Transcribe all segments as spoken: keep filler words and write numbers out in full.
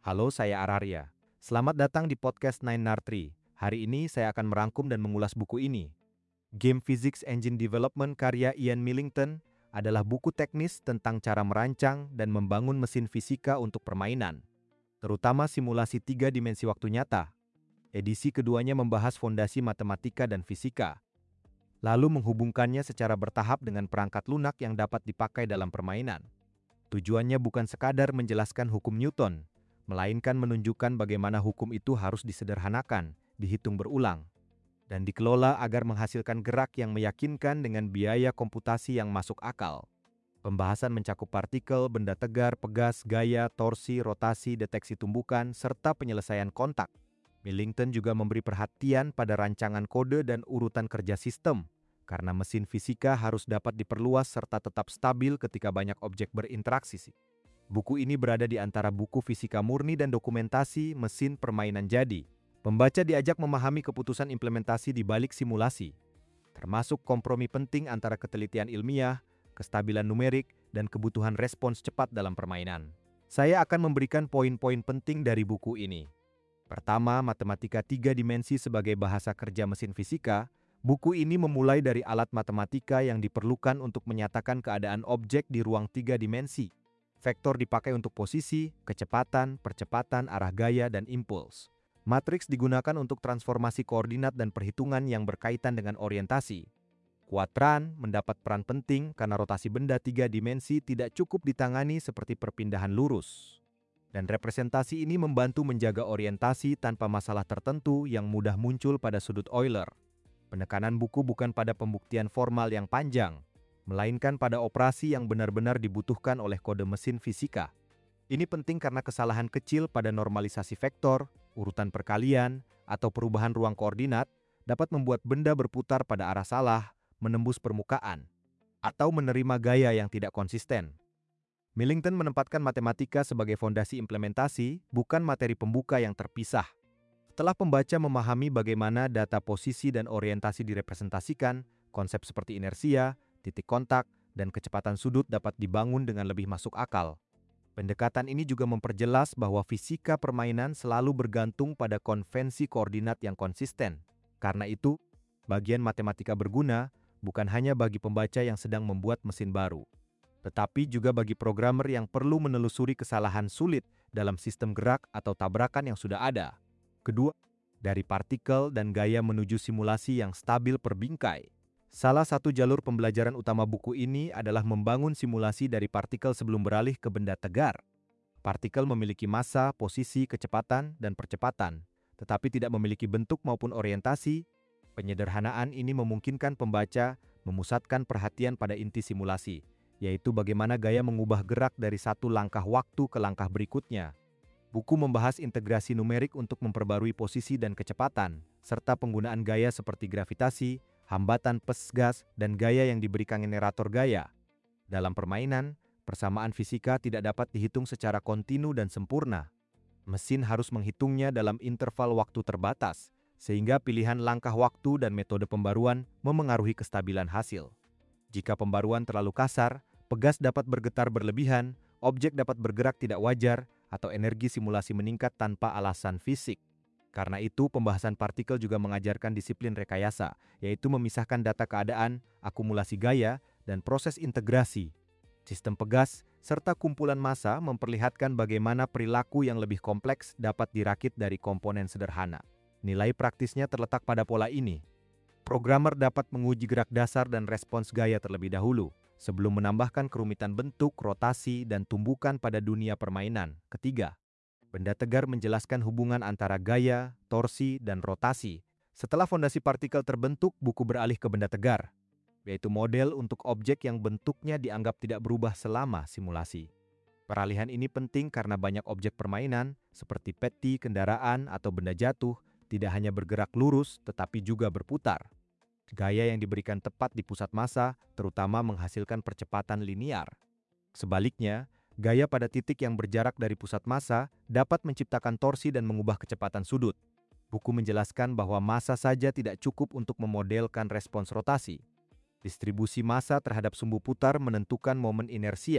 Halo, saya Araria. Selamat datang di podcast Nine Nartri. Hari ini saya akan merangkum dan mengulas buku ini. Game Physics Engine Development karya Ian Millington adalah buku teknis tentang cara merancang dan membangun mesin fisika untuk permainan, terutama simulasi tiga dimensi waktu nyata. Edisi keduanya membahas fondasi matematika dan fisika, lalu menghubungkannya secara bertahap dengan perangkat lunak yang dapat dipakai dalam permainan. Tujuannya bukan sekadar menjelaskan hukum Newton, melainkan menunjukkan bagaimana hukum itu harus disederhanakan, dihitung berulang, dan dikelola agar menghasilkan gerak yang meyakinkan dengan biaya komputasi yang masuk akal. Pembahasan mencakup partikel, benda tegar, pegas, gaya, torsi, rotasi, deteksi tumbukan, serta penyelesaian kontak. Millington juga memberi perhatian pada rancangan kode dan urutan kerja sistem, karena mesin fisika harus dapat diperluas serta tetap stabil ketika banyak objek berinteraksi. Buku ini berada di antara buku fisika murni dan dokumentasi mesin permainan jadi. Pembaca diajak memahami keputusan implementasi di balik simulasi, termasuk kompromi penting antara ketelitian ilmiah, kestabilan numerik, dan kebutuhan respons cepat dalam permainan. Saya akan memberikan poin-poin penting dari buku ini. Pertama, matematika tiga dimensi sebagai bahasa kerja mesin fisika. Buku ini memulai dari alat matematika yang diperlukan untuk menyatakan keadaan objek di ruang tiga dimensi. Vektor dipakai untuk posisi, kecepatan, percepatan, arah gaya, dan impuls. Matriks digunakan untuk transformasi koordinat dan perhitungan yang berkaitan dengan orientasi. Kuadran mendapat peran penting karena rotasi benda tiga dimensi tidak cukup ditangani seperti perpindahan lurus. Dan representasi ini membantu menjaga orientasi tanpa masalah tertentu yang mudah muncul pada sudut Euler. Penekanan buku bukan pada pembuktian formal yang panjang, melainkan pada operasi yang benar-benar dibutuhkan oleh kode mesin fisika. Ini penting karena kesalahan kecil pada normalisasi vektor, urutan perkalian, atau perubahan ruang koordinat dapat membuat benda berputar pada arah salah, menembus permukaan, atau menerima gaya yang tidak konsisten. Millington menempatkan matematika sebagai fondasi implementasi, bukan materi pembuka yang terpisah. Setelah pembaca memahami bagaimana data posisi dan orientasi direpresentasikan, konsep seperti inersia, titik kontak, dan kecepatan sudut dapat dibangun dengan lebih masuk akal. Pendekatan ini juga memperjelas bahwa fisika permainan selalu bergantung pada konvensi koordinat yang konsisten. Karena itu, bagian matematika berguna bukan hanya bagi pembaca yang sedang membuat mesin baru, tetapi juga bagi programmer yang perlu menelusuri kesalahan sulit dalam sistem gerak atau tabrakan yang sudah ada. Kedua, dari partikel dan gaya menuju simulasi yang stabil per bingkai. Salah satu jalur pembelajaran utama buku ini adalah membangun simulasi dari partikel sebelum beralih ke benda tegar. Partikel memiliki massa, posisi, kecepatan, dan percepatan, tetapi tidak memiliki bentuk maupun orientasi. Penyederhanaan ini memungkinkan pembaca memusatkan perhatian pada inti simulasi, yaitu bagaimana gaya mengubah gerak dari satu langkah waktu ke langkah berikutnya. Buku membahas integrasi numerik untuk memperbarui posisi dan kecepatan, serta penggunaan gaya seperti gravitasi, hambatan pesgas, dan gaya yang diberikan generator gaya. Dalam permainan, persamaan fisika tidak dapat dihitung secara kontinu dan sempurna. Mesin harus menghitungnya dalam interval waktu terbatas, sehingga pilihan langkah waktu dan metode pembaruan memengaruhi kestabilan hasil. Jika pembaruan terlalu kasar, pegas dapat bergetar berlebihan, objek dapat bergerak tidak wajar, atau energi simulasi meningkat tanpa alasan fisik. Karena itu, pembahasan partikel juga mengajarkan disiplin rekayasa, yaitu memisahkan data keadaan, akumulasi gaya, dan proses integrasi. Sistem pegas, serta kumpulan massa memperlihatkan bagaimana perilaku yang lebih kompleks dapat dirakit dari komponen sederhana. Nilai praktisnya terletak pada pola ini. Programmer dapat menguji gerak dasar dan respons gaya terlebih dahulu, sebelum menambahkan kerumitan bentuk, rotasi, dan tumbukan pada dunia permainan. Ketiga, benda tegar menjelaskan hubungan antara gaya, torsi, dan rotasi. Setelah fondasi partikel terbentuk, buku beralih ke benda tegar, yaitu model untuk objek yang bentuknya dianggap tidak berubah selama simulasi. Peralihan ini penting karena banyak objek permainan, seperti peti, kendaraan, atau benda jatuh, tidak hanya bergerak lurus, tetapi juga berputar. Gaya yang diberikan tepat di pusat massa, terutama menghasilkan percepatan linear. Sebaliknya, gaya pada titik yang berjarak dari pusat massa dapat menciptakan torsi dan mengubah kecepatan sudut. Buku menjelaskan bahwa massa saja tidak cukup untuk memodelkan respons rotasi. Distribusi massa terhadap sumbu putar menentukan momen inersia,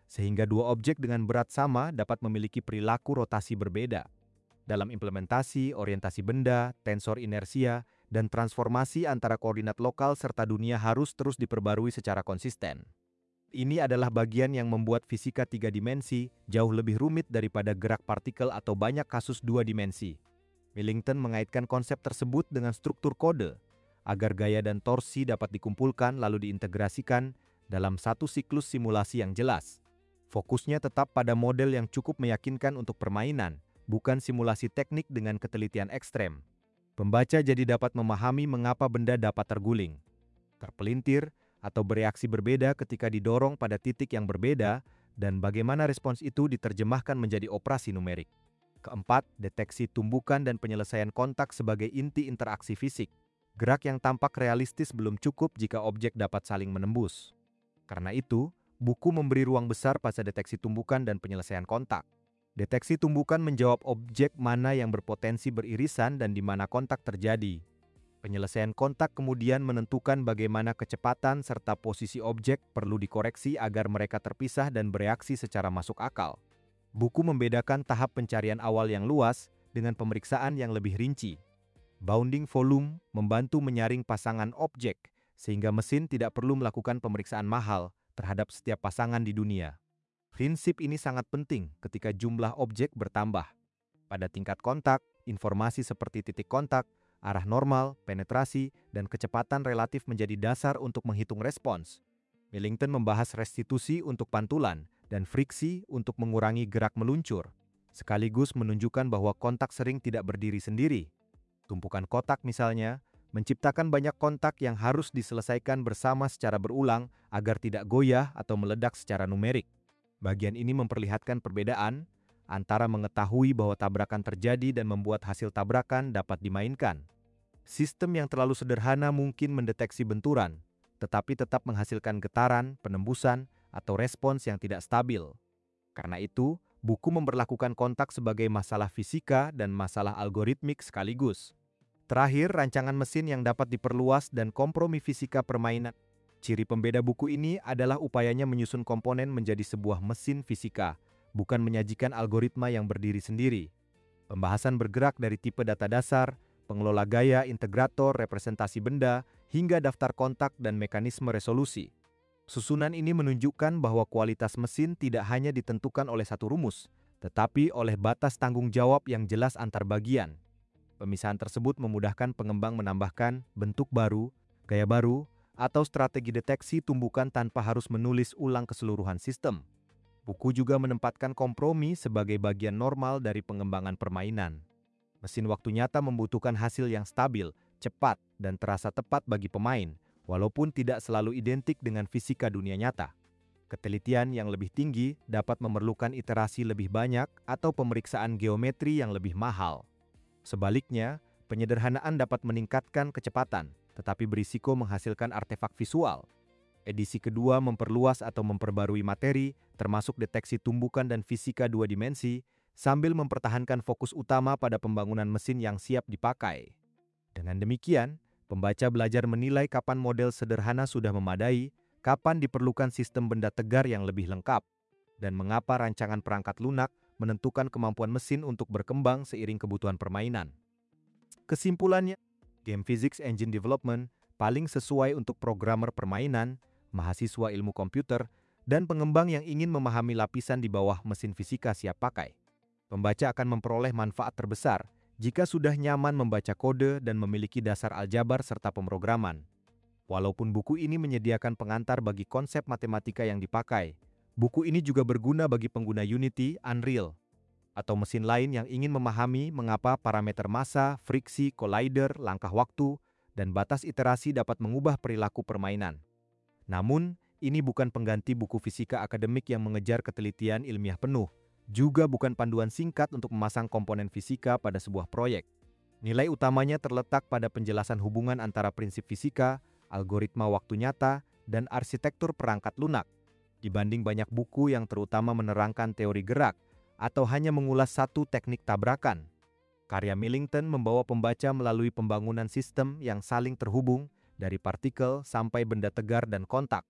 sehingga dua objek dengan berat sama dapat memiliki perilaku rotasi berbeda. Dalam implementasi, orientasi benda, tensor inersia, dan transformasi antara koordinat lokal serta dunia harus terus diperbarui secara konsisten. Ini adalah bagian yang membuat fisika tiga dimensi jauh lebih rumit daripada gerak partikel atau banyak kasus dua dimensi. Millington mengaitkan konsep tersebut dengan struktur kode, agar gaya dan torsi dapat dikumpulkan lalu diintegrasikan dalam satu siklus simulasi yang jelas. Fokusnya tetap pada model yang cukup meyakinkan untuk permainan, bukan simulasi teknik dengan ketelitian ekstrem. Pembaca jadi dapat memahami mengapa benda dapat terguling, terpelintir, atau bereaksi berbeda ketika didorong pada titik yang berbeda, dan bagaimana respons itu diterjemahkan menjadi operasi numerik. Keempat, deteksi tumbukan dan penyelesaian kontak sebagai inti interaksi fisik. Gerak yang tampak realistis belum cukup jika objek dapat saling menembus. Karena itu, buku memberi ruang besar pada deteksi tumbukan dan penyelesaian kontak. Deteksi tumbukan menjawab objek mana yang berpotensi beririsan dan di mana kontak terjadi. Penyelesaian kontak kemudian menentukan bagaimana kecepatan serta posisi objek perlu dikoreksi agar mereka terpisah dan bereaksi secara masuk akal. Buku membedakan tahap pencarian awal yang luas dengan pemeriksaan yang lebih rinci. Bounding volume membantu menyaring pasangan objek, sehingga mesin tidak perlu melakukan pemeriksaan mahal terhadap setiap pasangan di dunia. Prinsip ini sangat penting ketika jumlah objek bertambah. Pada tingkat kontak, informasi seperti titik kontak, arah normal, penetrasi, dan kecepatan relatif menjadi dasar untuk menghitung respons. Millington membahas restitusi untuk pantulan dan friksi untuk mengurangi gerak meluncur, sekaligus menunjukkan bahwa kontak sering tidak berdiri sendiri. Tumpukan kotak misalnya, menciptakan banyak kontak yang harus diselesaikan bersama secara berulang agar tidak goyah atau meledak secara numerik. Bagian ini memperlihatkan perbedaan antara mengetahui bahwa tabrakan terjadi dan membuat hasil tabrakan dapat dimainkan. Sistem yang terlalu sederhana mungkin mendeteksi benturan, tetapi tetap menghasilkan getaran, penembusan, atau respons yang tidak stabil. Karena itu, buku memperlakukan kontak sebagai masalah fisika dan masalah algoritmik sekaligus. Terakhir, rancangan mesin yang dapat diperluas dan kompromi fisika permainan. Ciri pembeda buku ini adalah upayanya menyusun komponen menjadi sebuah mesin fisika, bukan menyajikan algoritma yang berdiri sendiri. Pembahasan bergerak dari tipe data dasar, pengelola gaya, integrator, representasi benda, hingga daftar kontak dan mekanisme resolusi. Susunan ini menunjukkan bahwa kualitas mesin tidak hanya ditentukan oleh satu rumus, tetapi oleh batas tanggung jawab yang jelas antar bagian. Pemisahan tersebut memudahkan pengembang menambahkan bentuk baru, gaya baru, atau strategi deteksi tumbukan tanpa harus menulis ulang keseluruhan sistem. Buku juga menempatkan kompromi sebagai bagian normal dari pengembangan permainan. Mesin waktu nyata membutuhkan hasil yang stabil, cepat, dan terasa tepat bagi pemain, walaupun tidak selalu identik dengan fisika dunia nyata. Ketelitian yang lebih tinggi dapat memerlukan iterasi lebih banyak atau pemeriksaan geometri yang lebih mahal. Sebaliknya, penyederhanaan dapat meningkatkan kecepatan, tetapi berisiko menghasilkan artefak visual. Edisi kedua memperluas atau memperbarui materi, termasuk deteksi tumbukan dan fisika dua dimensi, sambil mempertahankan fokus utama pada pembangunan mesin yang siap dipakai. Dengan demikian, pembaca belajar menilai kapan model sederhana sudah memadai, kapan diperlukan sistem benda tegar yang lebih lengkap, dan mengapa rancangan perangkat lunak menentukan kemampuan mesin untuk berkembang seiring kebutuhan permainan. Kesimpulannya, Game Physics Engine Development paling sesuai untuk programmer permainan, mahasiswa ilmu komputer, dan pengembang yang ingin memahami lapisan di bawah mesin fisika siap pakai. Pembaca akan memperoleh manfaat terbesar jika sudah nyaman membaca kode dan memiliki dasar aljabar serta pemrograman. Walaupun buku ini menyediakan pengantar bagi konsep matematika yang dipakai, buku ini juga berguna bagi pengguna Unity, Unreal, atau mesin lain yang ingin memahami mengapa parameter massa, friksi, collider, langkah waktu, dan batas iterasi dapat mengubah perilaku permainan. Namun, ini bukan pengganti buku fisika akademik yang mengejar ketelitian ilmiah penuh, juga bukan panduan singkat untuk memasang komponen fisika pada sebuah proyek. Nilai utamanya terletak pada penjelasan hubungan antara prinsip fisika, algoritma waktu nyata, dan arsitektur perangkat lunak, dibanding banyak buku yang terutama menerangkan teori gerak atau hanya mengulas satu teknik tabrakan. Karya Millington membawa pembaca melalui pembangunan sistem yang saling terhubung dari partikel sampai benda tegar dan kontak.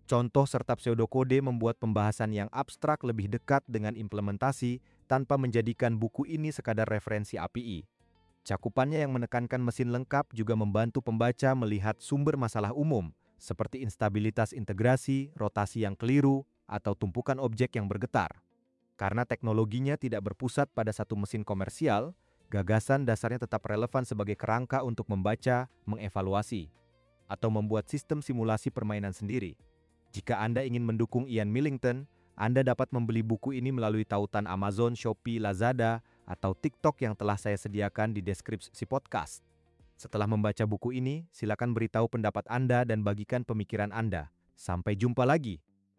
Contoh serta pseudokode membuat pembahasan yang abstrak lebih dekat dengan implementasi tanpa menjadikan buku ini sekadar referensi A P I. Cakupannya yang menekankan mesin lengkap juga membantu pembaca melihat sumber masalah umum, seperti instabilitas integrasi, rotasi yang keliru, atau tumpukan objek yang bergetar. Karena teknologinya tidak berpusat pada satu mesin komersial, gagasan dasarnya tetap relevan sebagai kerangka untuk membaca, mengevaluasi, atau membuat sistem simulasi permainan sendiri. Jika Anda ingin mendukung Ian Millington, Anda dapat membeli buku ini melalui tautan Amazon, Shopee, Lazada, atau TikTok yang telah saya sediakan di deskripsi podcast. Setelah membaca buku ini, silakan beritahu pendapat Anda dan bagikan pemikiran Anda. Sampai jumpa lagi.